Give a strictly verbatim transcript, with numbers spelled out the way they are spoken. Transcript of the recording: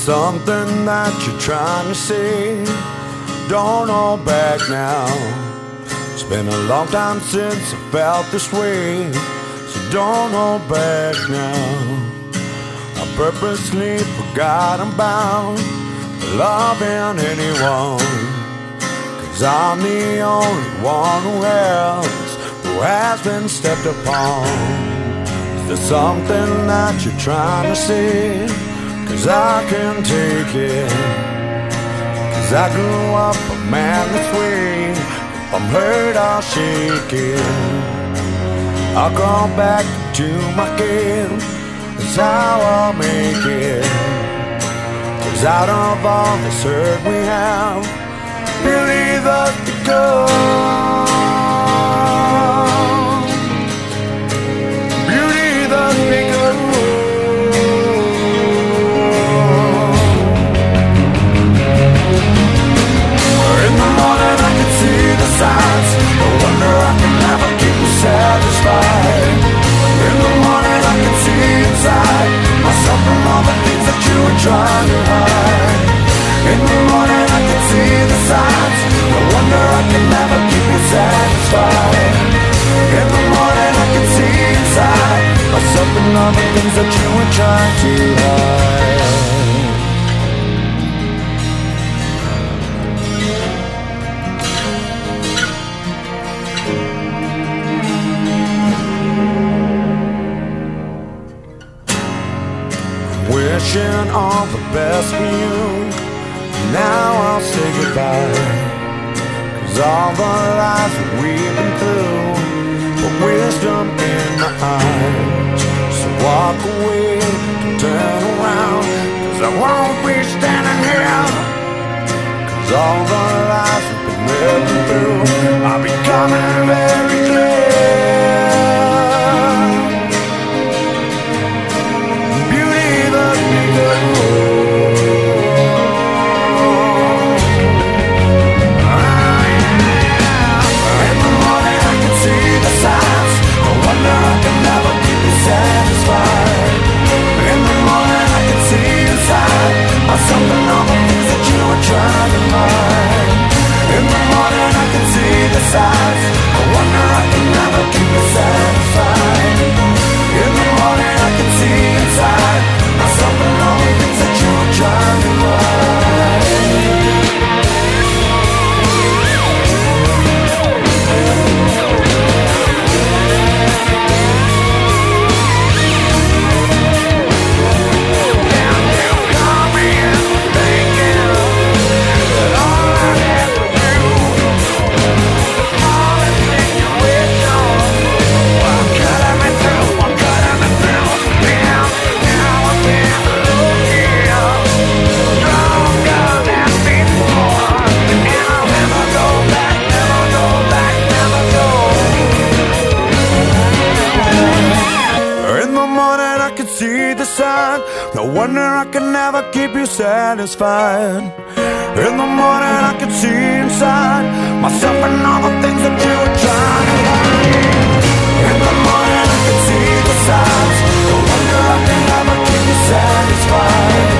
something that you're trying to say? Don't hold back now. It's been a long time since I felt this way, so don't hold back now. I purposely forgot about loving anyone, 'cause I'm the only one who else who has been stepped upon. Is there something that you're trying to say? 'Cause I can take it, 'cause I grew up a man this way. If I'm hurt, I'll shake it. I'll crawl back to my game. That's how I'll make it. 'Cause out of all this hurt we have, believe us to go. Beauty the bigger. In the morning I can see the signs. No wonder I can never keep you satisfied. In the morning I can see inside myself and all the things that you were trying to hide. In the morning I can see the signs. No wonder I can never keep you satisfied. In the morning I can see inside myself and all the things that you were trying to hide. Wishing all the best for you. Now I'll say goodbye, 'cause all the lies that we've been through, put wisdom in my eyes. So walk away and turn around, 'cause I won't be standing here. 'Cause all the lies we've been living through are becoming very clear. Beauty the bigger. Satisfied. In the morning I can see inside myself and all the things that you were trying to hide. In the morning I can see the signs. I wonder I can never keep you satisfied. In the morning I can see inside myself and all the things that you were trying to hide. No wonder I can never keep you satisfied. In the morning I can see inside myself and all the things that you were trying to hide. In the morning I can see the signs. No wonder I can never keep you satisfied.